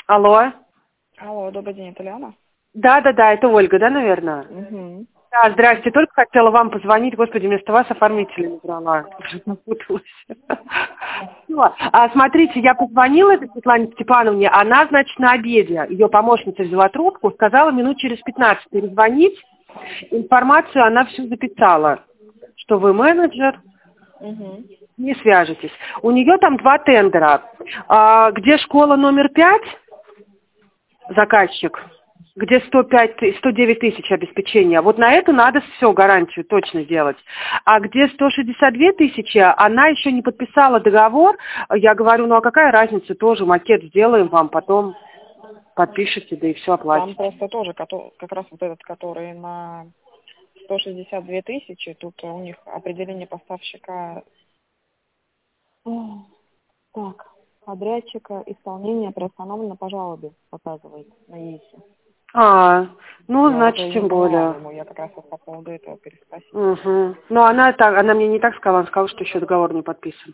Алло. Алло, добрый день, это Лена? Да, это Ольга, да, наверное? Угу. Да, здрасте, только хотела вам позвонить, господи, вместо вас оформителя набрала. Напуталась. Смотрите, я позвонила этой Светлане Степановне, она, значит, на обеде, ее помощница взяла трубку, сказала минут через 15 перезвонить, информацию она всю записала, что вы менеджер, не свяжетесь. У нее там 2 тендера, где школа номер 5, заказчик, где 109 тысяч обеспечения. Вот на эту надо все, гарантию точно делать. А где 162 тысячи, она еще не подписала договор. Я говорю, ну а какая разница, тоже макет сделаем вам, потом подпишите, да и все оплатите. Там просто тоже, как раз вот этот, который на 162 тысячи, тут у них определение поставщика, так, подрядчика, исполнение приостановлено по жалобе, показывает на ЕСе. Значит, тем более. Я как раз вот по поводу этого переспросила. Угу. Но она мне не так сказала, она сказала, что еще договор не подписан.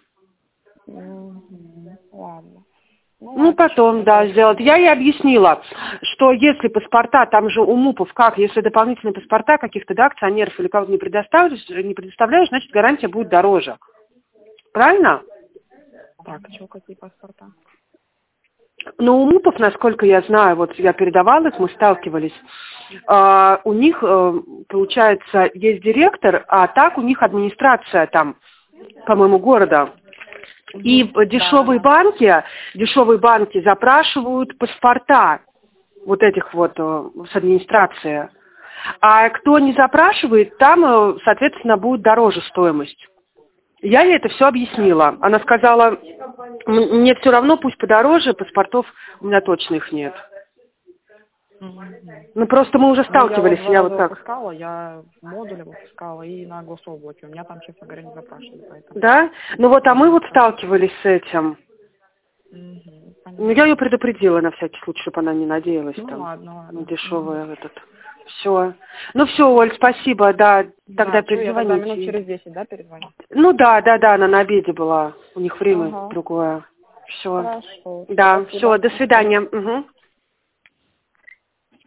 Ладно. Потом, сделать. Я ей объяснила, что если паспорта, там же у МУПов как, если дополнительные паспорта каких-то, да, акционеров или кого-то не предоставляешь, значит, гарантия будет дороже. Правильно? Так, какие паспорта? Но у МУПов, насколько я знаю, вот я передавала их, мы сталкивались, у них, получается, есть директор, а так у них администрация там, по-моему, города. И дешевые банки запрашивают паспорта вот этих вот с администрации. А кто не запрашивает, там, соответственно, будет дороже стоимость. Я ей это все объяснила. Она сказала, мне все равно, пусть подороже, паспортов у меня точно их нет. Просто мы уже сталкивались, я вот так. Я в модуле выпускала и на гособлаке. У меня там, честно говоря, не запрашивали. Поэтому... Да? А мы вот сталкивались с этим. Я ее предупредила на всякий случай, чтобы она не надеялась ладно. на дешевое Все. Все, Оль, спасибо, да, тогда перезвоните. Я тогда минут через 10, да, перезвоню? Да, она на обеде была, у них время другое. Все. Хорошо. Да, все, до свидания. Угу.